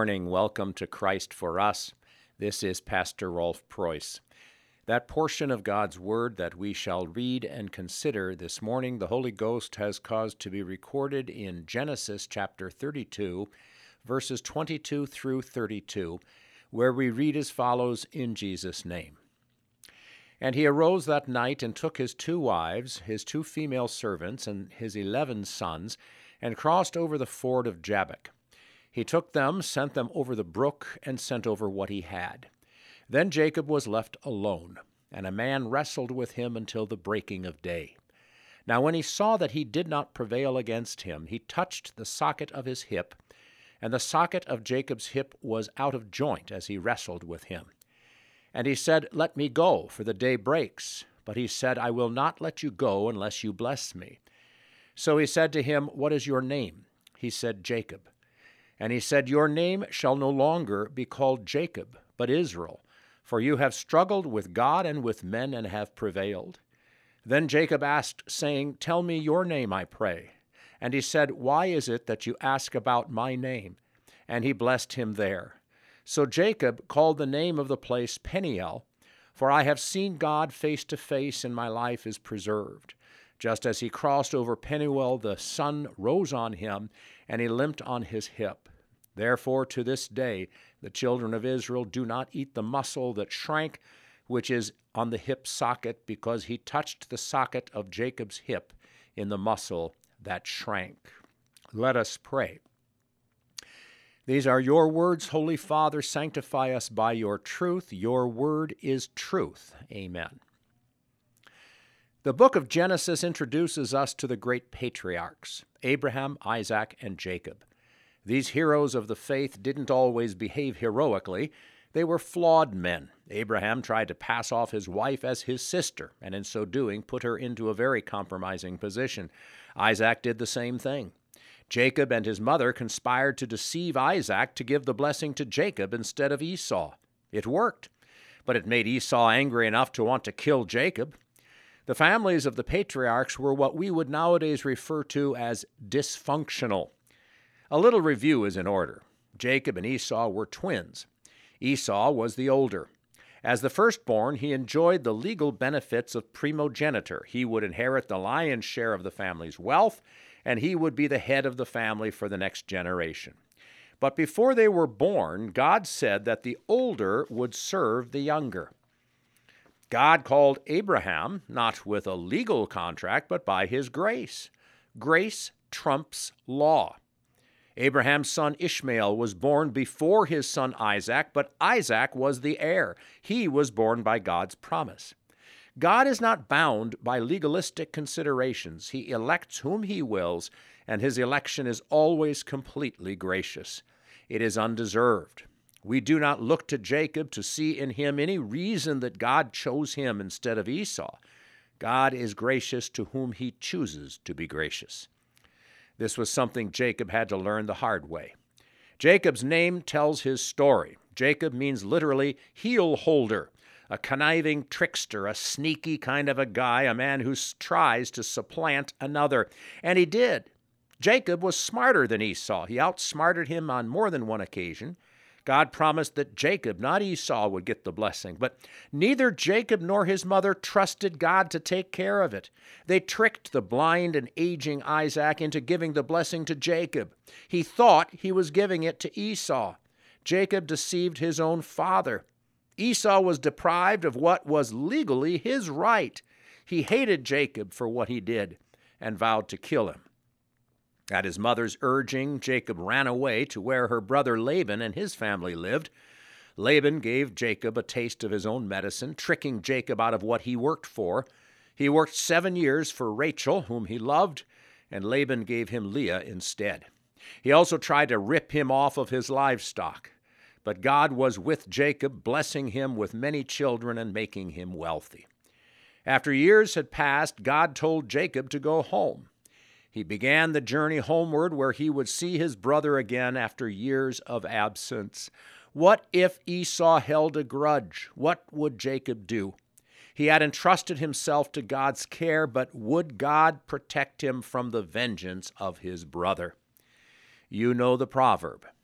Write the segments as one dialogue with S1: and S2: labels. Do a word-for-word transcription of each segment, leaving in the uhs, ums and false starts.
S1: morning. Welcome to Christ for Us. This is Pastor Rolf Preuss. That portion of God's Word that we shall read and consider this morning, the Holy Ghost has caused to be recorded in Genesis chapter thirty-two, verses twenty-two through thirty-two, where we read as follows in Jesus' name. And he arose that night and took his two wives, his two female servants, and his eleven sons, and crossed over the ford of Jabbok. He took them, sent them over the brook, and sent over what he had. Then Jacob was left alone, and a man wrestled with him until the breaking of day. Now when he saw that he did not prevail against him, he touched the socket of his hip, and the socket of Jacob's hip was out of joint as he wrestled with him. And he said, Let me go, for the day breaks. But he said, I will not let you go unless you bless me. So he said to him, What is your name? He said, Jacob. And he said, Your name shall no longer be called Jacob, but Israel, for you have struggled with God and with men and have prevailed. Then Jacob asked, saying, Tell me your name, I pray. And he said, Why is it that you ask about my name? And he blessed him there. So Jacob called the name of the place Peniel, for I have seen God face to face, and my life is preserved. Just as he crossed over Peniel, the sun rose on him, and he limped on his hip. Therefore to this day the children of Israel do not eat the muscle that shrank, which is on the hip socket, because he touched the socket of Jacob's hip in the muscle that shrank. Let us pray. These are your words, Holy Father. Sanctify us by your truth. Your word is truth. Amen. The book of Genesis introduces us to the great patriarchs, Abraham, Isaac, and Jacob. These heroes of the faith didn't always behave heroically. They were flawed men. Abraham tried to pass off his wife as his sister, and in so doing put her into a very compromising position. Isaac did the same thing. Jacob and his mother conspired to deceive Isaac to give the blessing to Jacob instead of Esau. It worked, but it made Esau angry enough to want to kill Jacob. The families of the patriarchs were what we would nowadays refer to as dysfunctional. A little review is in order. Jacob and Esau were twins. Esau was the older. As the firstborn, he enjoyed the legal benefits of primogeniture. He would inherit the lion's share of the family's wealth, and he would be the head of the family for the next generation. But before they were born, God said that the older would serve the younger. God called Abraham, not with a legal contract, but by his grace. Grace trumps law. Abraham's son Ishmael was born before his son Isaac, but Isaac was the heir. He was born by God's promise. God is not bound by legalistic considerations. He elects whom he wills, and his election is always completely gracious. It is undeserved. We do not look to Jacob to see in him any reason that God chose him instead of Esau. God is gracious to whom he chooses to be gracious. This was something Jacob had to learn the hard way. Jacob's name tells his story. Jacob means literally heel holder. A conniving trickster, a sneaky kind of a guy, a man who tries to supplant another. And he did. Jacob was smarter than Esau. He outsmarted him on more than one occasion. God promised that Jacob, not Esau, would get the blessing. But neither Jacob nor his mother trusted God to take care of it. They tricked the blind and aging Isaac into giving the blessing to Jacob. He thought he was giving it to Esau. Jacob deceived his own father. Esau was deprived of what was legally his right. He hated Jacob for what he did and vowed to kill him. At his mother's urging, Jacob ran away to where her brother Laban and his family lived. Laban gave Jacob a taste of his own medicine, tricking Jacob out of what he worked for. He worked seven years for Rachel, whom he loved, and Laban gave him Leah instead. He also tried to rip him off of his livestock. But God was with Jacob, blessing him with many children and making him wealthy. After years had passed, God told Jacob to go home. He began the journey homeward where he would see his brother again after years of absence. What if Esau held a grudge? What would Jacob do? He had entrusted himself to God's care, but would God protect him from the vengeance of his brother? You know the proverb.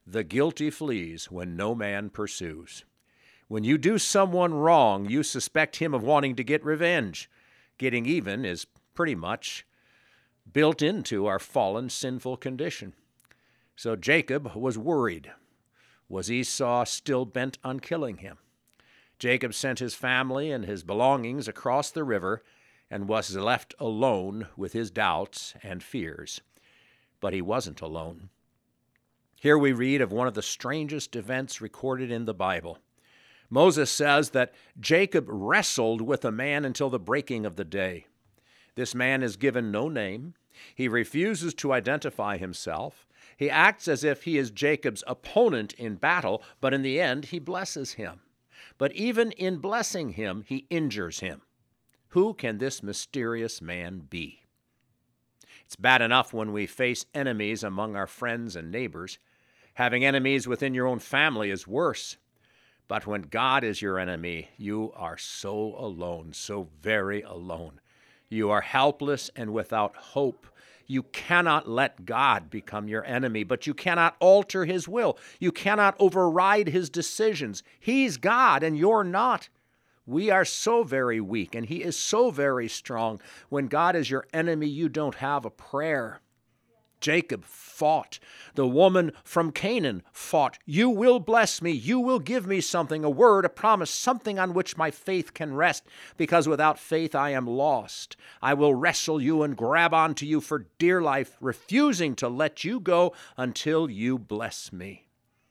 S1: The guilty flees when no man pursues. When you do someone wrong, you suspect him of wanting to get revenge. Getting even is pretty much built into our fallen, sinful condition. So Jacob was worried. Was Esau still bent on killing him? Jacob sent his family and his belongings across the river and was left alone with his doubts and fears. But he wasn't alone. Here we read of one of the strangest events recorded in the Bible. Moses says that Jacob wrestled with a man until the breaking of the day. This man is given no name. He refuses to identify himself. He acts as if he is Jacob's opponent in battle, but in the end he blesses him. But even in blessing him, he injures him. Who can this mysterious man be? It's bad enough when we face enemies among our friends and neighbors. Having enemies within your own family is worse. But when God is your enemy, you are so alone, so very alone. You are helpless and without hope. You cannot let God become your enemy, but you cannot alter his will. You cannot override his decisions. He's God and you're not. We are so very weak and he is so very strong. When God is your enemy, you don't have a prayer. Jacob fought. The woman from Canaan fought. You will bless me. You will give me something, a word, a promise, something on which my faith can rest, because without faith I am lost. I will wrestle you and grab onto you for dear life, refusing to let you go until you bless me.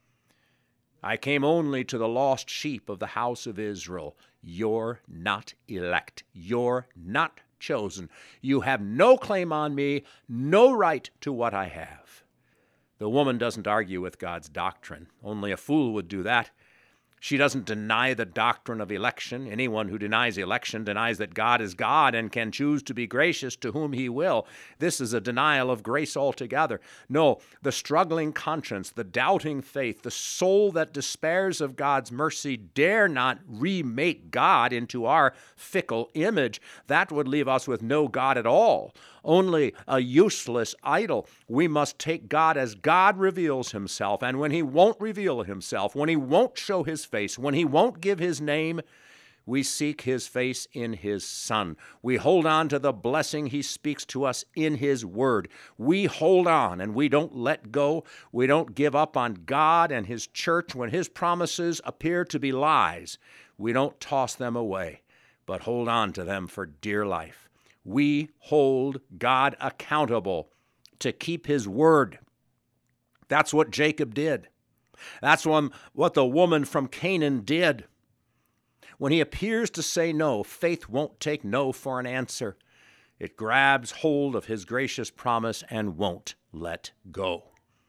S1: I came only to the lost sheep of the house of Israel. You're not elect. You're not chosen. You have no claim on me, no right to what I have. The woman doesn't argue with God's doctrine. Only a fool would do that. She doesn't deny the doctrine of election. Anyone who denies election denies that God is God and can choose to be gracious to whom he will. This is a denial of grace altogether. No, the struggling conscience, the doubting faith, the soul that despairs of God's mercy dare not remake God into our fickle image. That would leave us with no God at all, only a useless idol. We must take God as God reveals himself, and when he won't reveal himself, when he won't show his face, when he won't give his name, we seek his face in his Son. We hold on to the blessing he speaks to us in his word. We hold on and we don't let go. We don't give up on God and his church when his promises appear to be lies. We don't toss them away, but hold on to them for dear life. We hold God accountable to keep his word. That's what Jacob did. That's what the woman from Canaan did. When he appears to say no, faith won't take no for an answer. It grabs hold of his gracious promise and won't let go.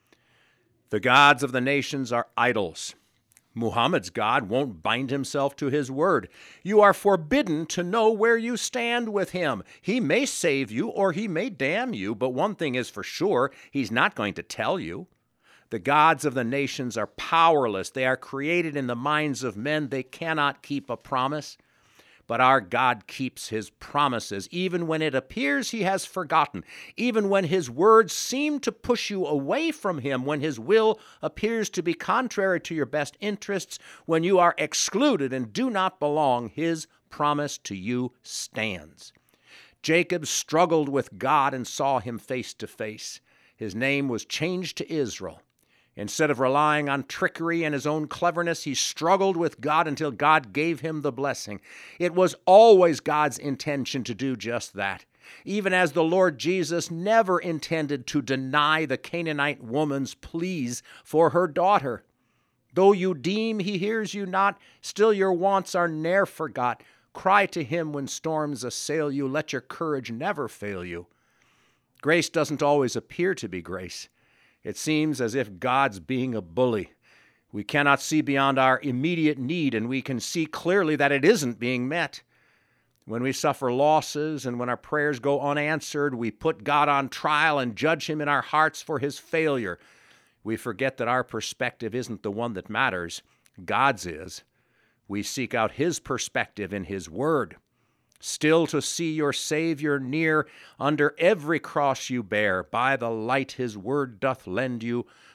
S1: The gods of the nations are idols. Muhammad's God won't bind himself to his word. You are forbidden to know where you stand with him. He may save you or he may damn you, but one thing is for sure, he's not going to tell you. The gods of the nations are powerless. They are created in the minds of men. They cannot keep a promise. But our God keeps his promises, even when it appears he has forgotten, even when his words seem to push you away from him, when his will appears to be contrary to your best interests, when you are excluded and do not belong, his promise to you stands. Jacob struggled with God and saw him face to face. His name was changed to Israel. Instead of relying on trickery and his own cleverness, he struggled with God until God gave him the blessing. It was always God's intention to do just that, even as the Lord Jesus never intended to deny the Canaanite woman's pleas for her daughter. Though you deem he hears you not, still your wants are ne'er forgot. Cry to him when storms assail you. Let your courage never fail you. Grace doesn't always appear to be grace. It seems as if God's being a bully. We cannot see beyond our immediate need, and we can see clearly that it isn't being met. When we suffer losses and when our prayers go unanswered, we put God on trial and judge him in our hearts for his failure. We forget that our perspective isn't the one that matters. God's is. We seek out his perspective in his word. Still to see your Savior near, under every cross you bear, by the light his word doth lend you,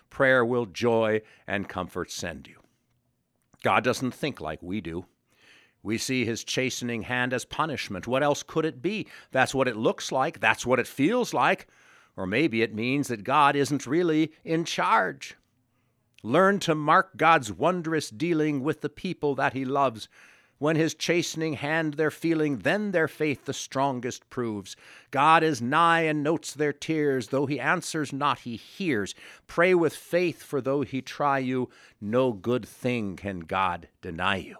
S1: prayer will joy and comfort send you. God doesn't think like we do. We see his chastening hand as punishment. What else could it be? That's what it looks like. That's what it feels like. Or maybe it means that God isn't really in charge. Learn to mark God's wondrous dealing with the people that he loves. When his chastening hand they're feeling, then their faith the strongest proves. God is nigh and notes their tears. Though he answers not, he hears. Pray with faith, for though he try you, no good thing can God deny you.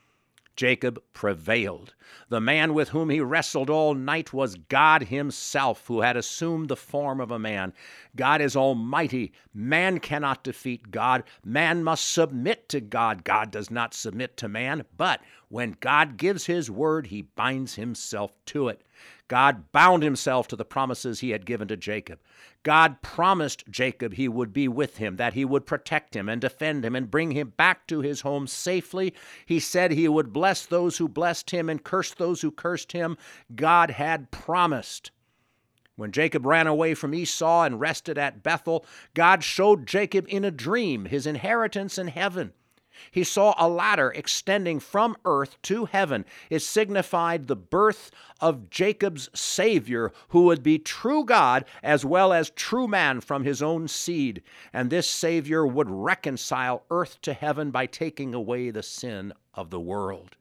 S1: Jacob prevailed. The man with whom he wrestled all night was God himself, who had assumed the form of a man. God is almighty. Man cannot defeat God. Man must submit to God. God does not submit to man, but when God gives his word, he binds himself to it. God bound himself to the promises he had given to Jacob. God promised Jacob he would be with him, that he would protect him and defend him and bring him back to his home safely. He said he would bless those who blessed him and curse those who cursed him. God had promised. When Jacob ran away from Esau and rested at Bethel, God showed Jacob in a dream his inheritance in heaven. He saw a ladder extending from earth to heaven. It signified the birth of Jacob's Savior, who would be true God as well as true man from his own seed. And this Savior would reconcile earth to heaven by taking away the sin of the world.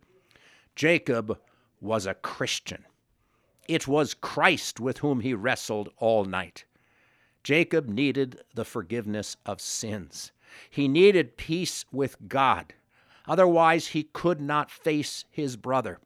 S1: Jacob was a Christian. It was Christ with whom he wrestled all night. Jacob needed the forgiveness of sins. He needed peace with God. Otherwise, he could not face his brother.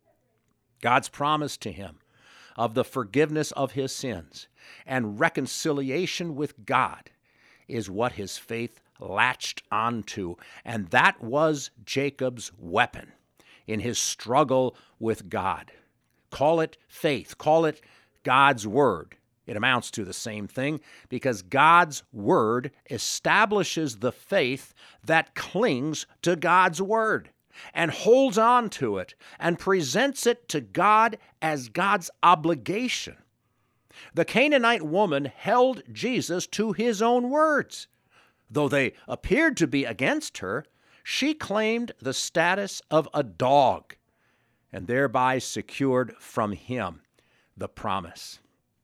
S1: God's promise to him of the forgiveness of his sins and reconciliation with God is what his faith latched onto, and that was Jacob's weapon in his struggle with God. Call it faith, call it God's word. It amounts to the same thing because God's word establishes the faith that clings to God's word and holds on to it and presents it to God as God's obligation. The Canaanite woman held Jesus to his own words. Though they appeared to be against her, she claimed the status of a dog and thereby secured from him the promise.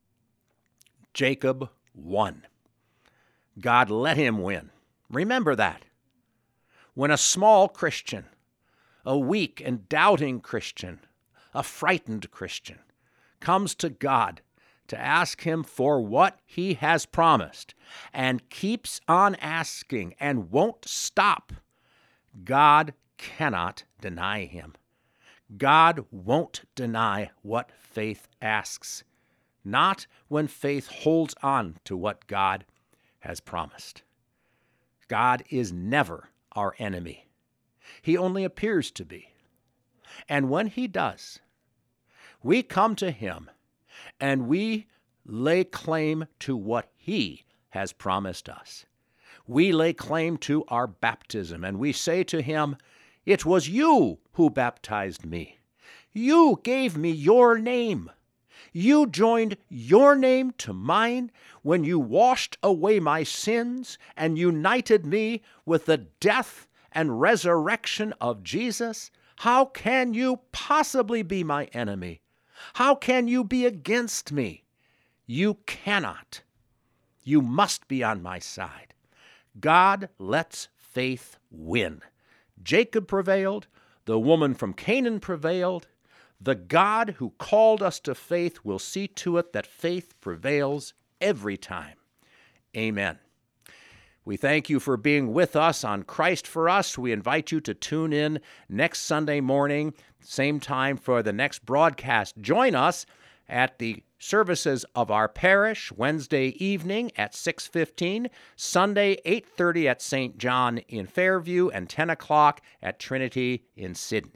S1: Jacob won. God let him win. Remember that. When a small Christian, a weak and doubting Christian, a frightened Christian, comes to God to ask him for what he has promised and keeps on asking and won't stop, God cannot deny him. God won't deny what faith asks. Not when faith holds on to what God has promised. God is never our enemy. He only appears to be. And when he does, we come to him and we lay claim to what he has promised us. We lay claim to our baptism and we say to him, "It was you who baptized me. You gave me your name. You joined your name to mine when you washed away my sins and united me with the death and resurrection of Jesus. How can you possibly be my enemy? How can you be against me? You cannot. You must be on my side." God lets faith win. Jacob prevailed. The woman from Canaan prevailed. The God who called us to faith will see to it that faith prevails every time. Amen. We thank you for being with us on Christ for Us. We invite you to tune in next Sunday morning, same time for the next broadcast. Join us at the services of our parish Wednesday evening at six fifteen, Sunday eight thirty at Saint John in Fairview, and ten o'clock at Trinity in Sydney.